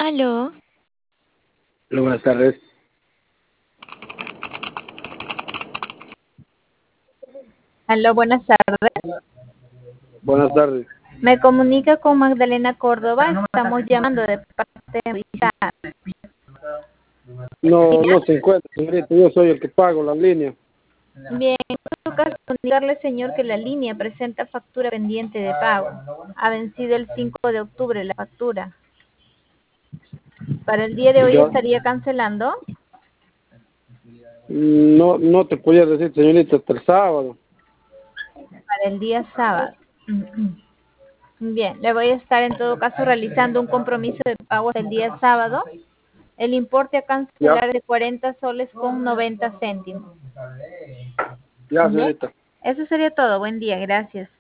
Aló, Hola, buenas tardes. Aló, buenas tardes. Buenas tardes. Me comunica con Magdalena Córdoba. Estamos llamando de parte de Visa. No se encuentra, señorita. Yo soy el que pago la línea. Bien, en todo caso, comunicarle, señor, que la línea presenta factura pendiente de pago. Ha vencido el 5 de octubre la factura. Para el día de hoy Ya. estaría cancelando. No te podía decir, señorita, hasta el sábado. Para el día sábado. Bien, le voy a estar en todo caso realizando un compromiso de pago el día sábado. El importe a Ya, cancelar es de 40 soles con 90 céntimos. ya, Bien, señorita. eso sería todo. Buen día, gracias.